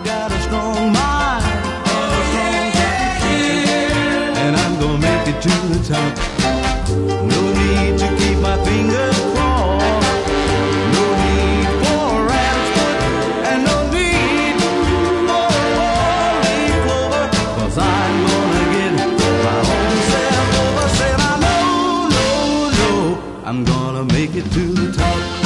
got a strong mind and a strong constitution, and I'm gonna make it to the top. No need to keep my fingers crossed, no need for a rabbit's foot, and no need for a four-leaf clover, 'cause I'm gonna get my own self over. Said I know, I'm gonna make it to the top.